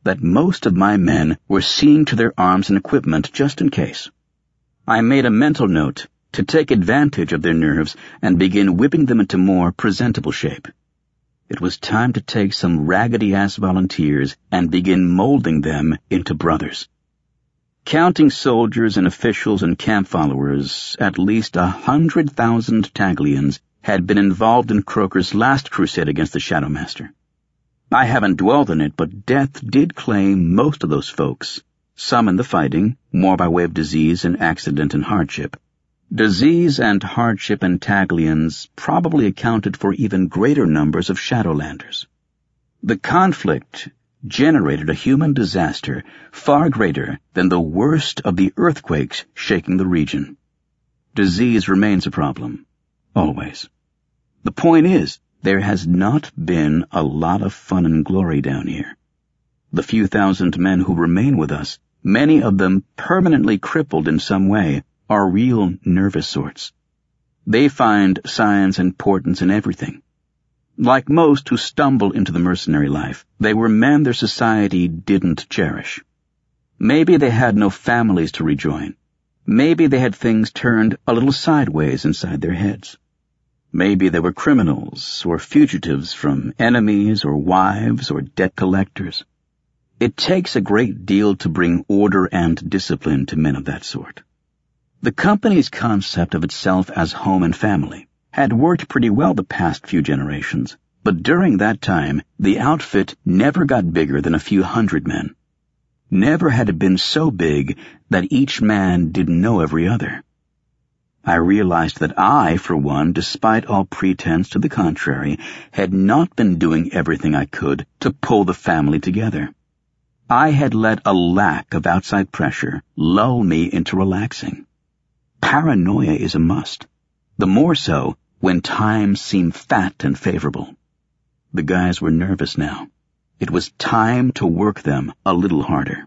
that most of my men were seeing to their arms and equipment just in case. I made a mental note to take advantage of their nerves and begin whipping them into more presentable shape. It was time to take some raggedy-ass volunteers and begin molding them into brothers. Counting soldiers and officials and camp followers, at least 100,000 Taglians had been involved in Croker's last crusade against the Shadowmaster. I haven't dwelled on it, but death did claim most of those folks, some in the fighting, more by way of disease and accident and hardship. Disease and hardship and Taglians probably accounted for even greater numbers of Shadowlanders. The conflict generated a human disaster far greater than the worst of the earthquakes shaking the region. Disease remains a problem, always. The point is, there has not been a lot of fun and glory down here. The few thousand men who remain with us, many of them permanently crippled in some way, are real nervous sorts. They find science and importance in everything. Like most who stumble into the mercenary life, they were men their society didn't cherish. Maybe they had no families to rejoin. Maybe they had things turned a little sideways inside their heads. Maybe they were criminals or fugitives from enemies or wives or debt collectors. It takes a great deal to bring order and discipline to men of that sort. The company's concept of itself as home and family had worked pretty well the past few generations, but during that time, the outfit never got bigger than a few hundred men. Never had it been so big that each man didn't know every other. I realized that I, for one, despite all pretense to the contrary, had not been doing everything I could to pull the family together. I had let a lack of outside pressure lull me into relaxing. Paranoia is a must. The more so when times seem fat and favorable. The guys were nervous now. It was time to work them a little harder.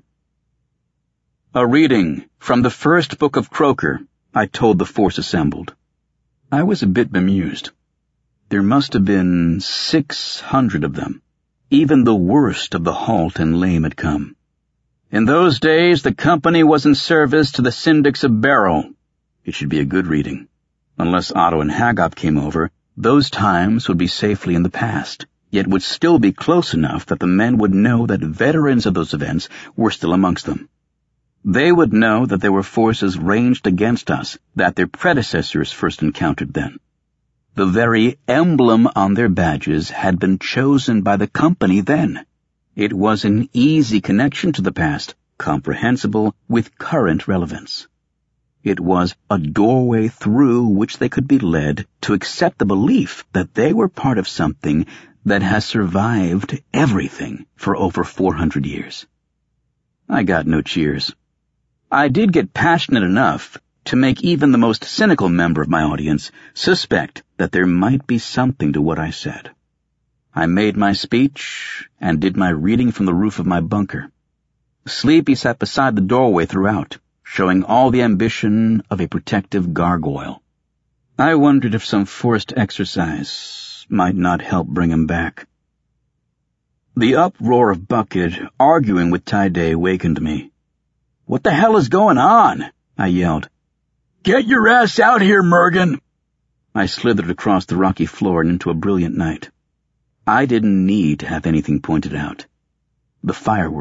A reading from the first book of Croker, I told the force assembled. I was a bit bemused. There must have been 600 of them. Even the worst of the halt and lame had come. In those days, the company was in service to the syndics of Barrow. It should be a good reading. Unless Otto and Haggop came over, those times would be safely in the past, yet would still be close enough that the men would know that veterans of those events were still amongst them. They would know that there were forces ranged against us that their predecessors first encountered then. The very emblem on their badges had been chosen by the company then. It was an easy connection to the past, comprehensible with current relevance. It was a doorway through which they could be led to accept the belief that they were part of something that has survived everything for over 400 years. I got no cheers. I did get passionate enough to make even the most cynical member of my audience suspect that there might be something to what I said. I made my speech and did my reading from the roof of my bunker. Sleepy sat beside the doorway throughout, showing all the ambition of a protective gargoyle. I wondered if some forced exercise might not help bring him back. The uproar of Bucket arguing with Tyday wakened me. "What the hell is going on?" I yelled. "Get your ass out here, Mergen!" I slithered across the rocky floor and into a brilliant night. I didn't need to have anything pointed out. The fireworks